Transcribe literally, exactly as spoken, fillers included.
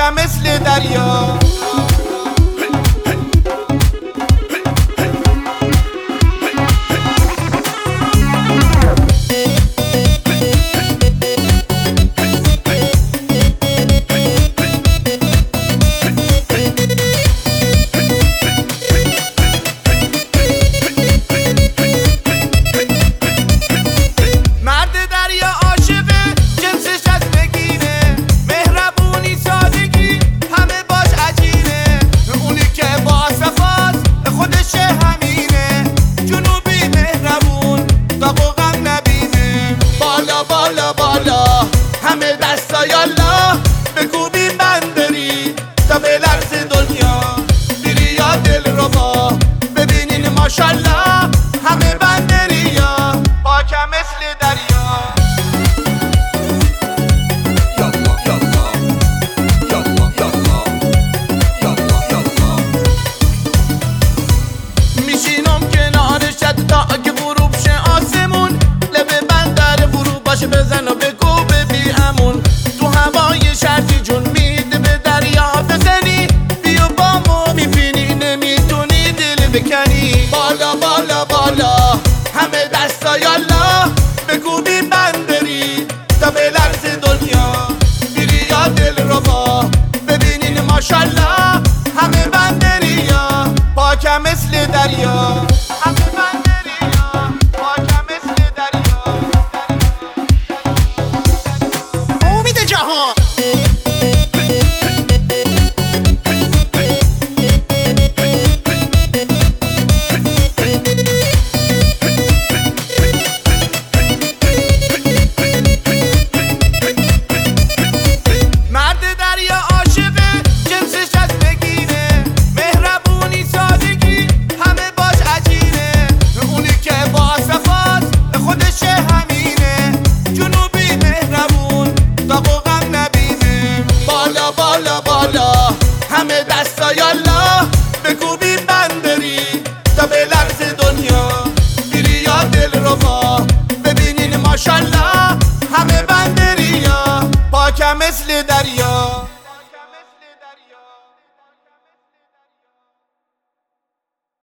پاکم مثل دریا. همه دستا یالا بکوبیم بندری تا به لرز دنیا بیری یا دل رو با ببینین ماشالله همه بندری یا پاکم مثل دریا. یالا یالا یالا یالا یالا یالا میشینم کنار شد تا اگه غروب شه آسمون لب بندر فرو باشه بزن و بگو تو هوای شرطی جون میده به دریا بزنی بیا با ما میبینی نمیتونی دل بکنی. بالا بالا بالا همه دستا یالا بکوبیم بندری تا به لرز دنیا بیری یا دل رو با ببینین ماشالله همه بندری یا پاکم مثل دریا. همه بندری یا پاکم مثل دریا. جهان مرد دریا عاشقه جنسش از بگیره مهربونی سادگی همه باش عجیره اونی که با صفات خودش همینه جنوبی مهربون تا بالا بالا بالا همه دستا یالا بکوبیم بندری تا به لرز دنیا بیری یا دل رو با ببینین ماشالله همه بندری یا پاکم مثل دریا.